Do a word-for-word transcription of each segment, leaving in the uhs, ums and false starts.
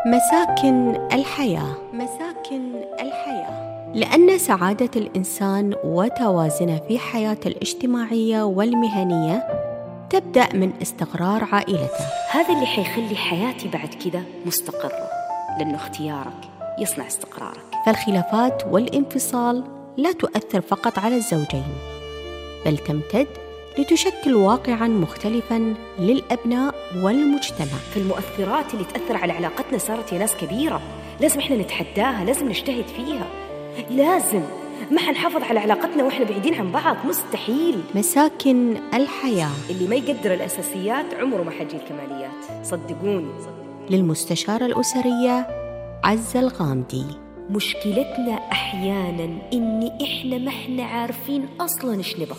مساكن الحياة. مساكن الحياة لأن سعادة الإنسان وتوازنه في حياته الاجتماعية والمهنية تبدأ من استقرار عائلته. هذا اللي حيخلي حياتي بعد كده مستقرة، لأنه اختيارك يصنع استقرارك. فالخلافات والانفصال لا تؤثر فقط على الزوجين، بل تمتد لتشكل واقعاً مختلفاً للأبناء والمجتمع. فالمؤثرات اللي تأثر على علاقتنا صارت يا ناس كبيرة، لازم إحنا نتحداها، لازم نجتهد فيها، لازم ما حنحافظ على علاقتنا وإحنا بعيدين عن بعض، مستحيل. مساكن الحياة. اللي ما يقدر الأساسيات عمره ما حيجي الكماليات، صدقوني. للمستشارة الأسرية عزة الغامدي. مشكلتنا أحياناً إن إحنا ما إحنا عارفين أصلاً إيش نبغى.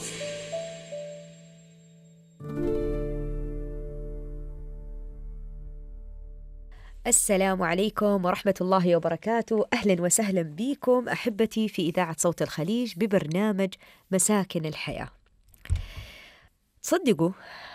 السلام عليكم ورحمة الله وبركاته، أهلا وسهلا بكم أحبتي في إذاعة صوت الخليج ببرنامج مساكن الحياة. تصدقوا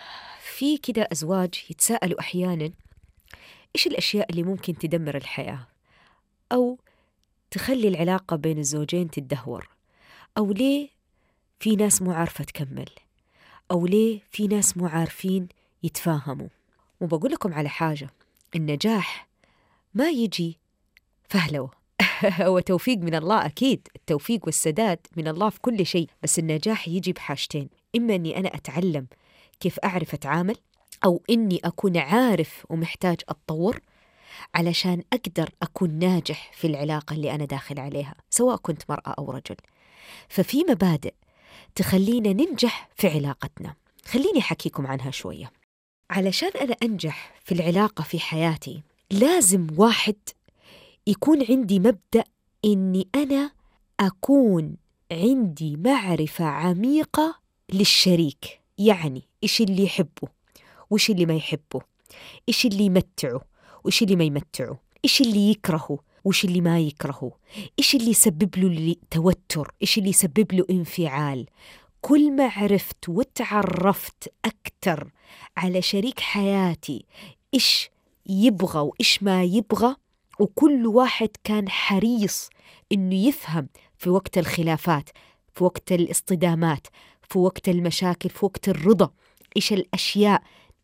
في كده أزواج يتساءلوا أحيانا إيش الأشياء اللي ممكن تدمر الحياة أو تخلي العلاقة بين الزوجين تتدهور، أو ليه في ناس مو عارفة تكمل، أو ليه في ناس مو عارفين يتفاهموا. وبقول لكم على حاجة، النجاح ما يجي فهلوة هو توفيق من الله، أكيد التوفيق والسداد من الله في كل شيء، بس النجاح يجي بحاجتين: إما أني أنا أتعلم كيف أعرف أتعامل، أو إني أكون عارف ومحتاج أتطور علشان أقدر أكون ناجح في العلاقة اللي أنا داخل عليها، سواء كنت مرأة أو رجل. ففي مبادئ تخلينا ننجح في علاقتنا، خليني أحكيكم عنها شوية. علشان أنا أنجح في العلاقة في حياتي لازم واحد يكون عندي مبدأ إني أنا أكون عندي معرفة عميقة للشريك، يعني إيش اللي يحبه وإيش اللي ما يحبه، إيش اللي يمتعه وإيش اللي ما يمتعه، إيش اللي يكرهه وإيش اللي ما يكرهه، إيش اللي يسبب له توتر، إيش اللي يسبب له انفعال. كل ما عرفت وتعرفت أكتر على شريك حياتي إيش يبغى وإيش ما يبغى، وكل واحد كان حريص إنه يفهم في وقت الخلافات، في وقت الاصطدامات، في وقت المشاكل، في وقت الرضا، إيش الأشياء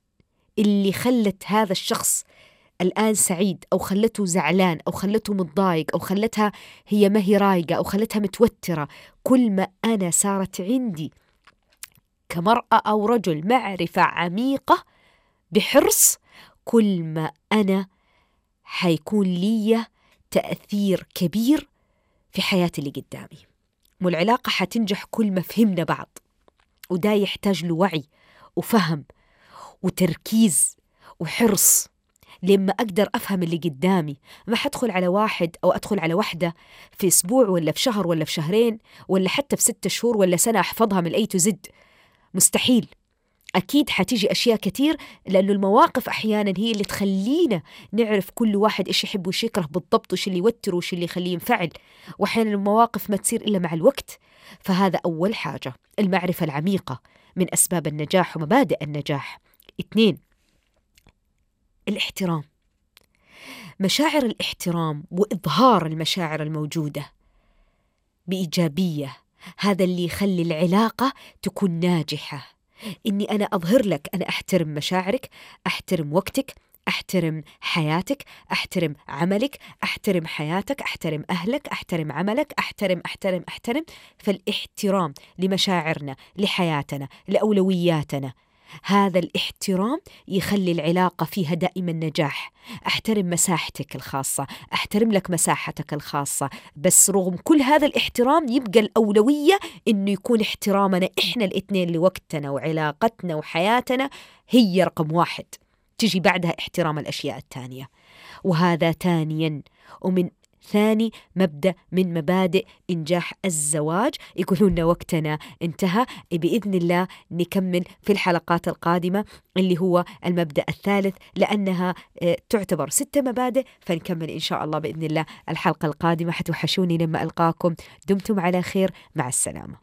اللي خلت هذا الشخص الآن سعيد أو خلته زعلان أو خلته متضايق أو خلتها هي ما هي رايقة أو خلتها متوترة. كل ما أنا صارت عندي كمرأة أو رجل معرفة عميقة بحرص، كل ما أنا حيكون لي تأثير كبير في حياتي اللي قدامي، والعلاقة حتنجح كل ما فهمنا بعض، وده يحتاج له وعي وفهم وتركيز وحرص. لما أقدر أفهم اللي قدامي، ما حدخل على واحد أو أدخل على واحدة في أسبوع ولا في شهر ولا في شهرين ولا حتى في ستة شهور ولا سنة أحفظها من أي تزد، مستحيل. أكيد حتيجي أشياء كتير، لأنه المواقف أحيانا هي اللي تخلينا نعرف كل واحد إيش يحب وإيش يكره بالضبط، وإيش اللي يوتر وإيش اللي يخليه ينفعل، وأحيانا المواقف ما تصير إلا مع الوقت. فهذا أول حاجة، المعرفة العميقة من أسباب النجاح ومبادئ النجاح. اثنين، الاحترام. مشاعر الاحترام وإظهار المشاعر الموجودة بإيجابية، هذا اللي يخلي العلاقة تكون ناجحة. إني أنا أظهر لك أنا أحترم مشاعرك، أحترم وقتك، أحترم حياتك، أحترم عملك، أحترم حياتك، أحترم أهلك، أحترم عملك، أحترم أحترم أحترم. فالاحترام لمشاعرنا، لحياتنا، لأولوياتنا، هذا الاحترام يخلي العلاقة فيها دائما نجاح. أحترم مساحتك الخاصة، أحترم لك مساحتك الخاصة، بس رغم كل هذا الاحترام يبقى الأولوية إنه يكون احترامنا إحنا الاثنين لوقتنا وعلاقتنا وحياتنا هي رقم واحد، تجي بعدها احترام الأشياء الثانية. وهذا ثانيا ومن ثاني مبدأ من مبادئ إنجاح الزواج. يقولون وقتنا انتهى، بإذن الله نكمل في الحلقات القادمة اللي هو المبدأ الثالث، لأنها تعتبر ستة مبادئ، فنكمل إن شاء الله بإذن الله الحلقة القادمة. حتوحشوني لما ألقاكم، دمتم على خير، مع السلامة.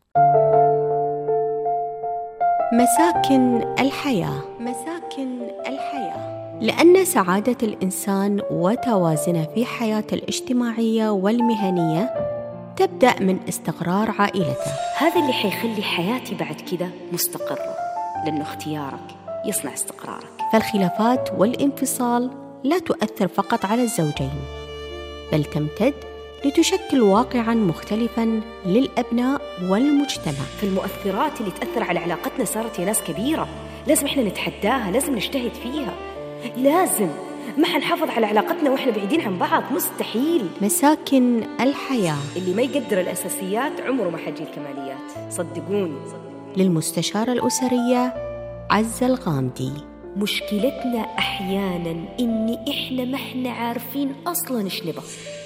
مساكن الحياة. مساكن الحياة. لأن سعادة الإنسان وتوازنه في حياته الاجتماعية والمهنية تبدأ من استقرار عائلته. هذا اللي حيخلي حياتي بعد كذا مستقرة، لأنه اختيارك يصنع استقرارك. فالخلافات والانفصال لا تؤثر فقط على الزوجين، بل تمتد لتشكل واقعاً مختلفاً للأبناء والمجتمع. فالمؤثرات اللي تأثر على علاقتنا صارت يا ناس كبيرة، لازم إحنا نتحداها، لازم نجتهد فيها، لازم ما حنحافظ على علاقتنا وإحنا بعيدين عن بعض، مستحيل. مساكن الحياة. اللي ما يقدر الأساسيات عمره ما حيجي الكماليات، صدقوني. للمستشارة الأسرية عزة الغامدي. مشكلتنا أحياناً إن إحنا ما إحنا عارفين أصلاً إيش نبغى.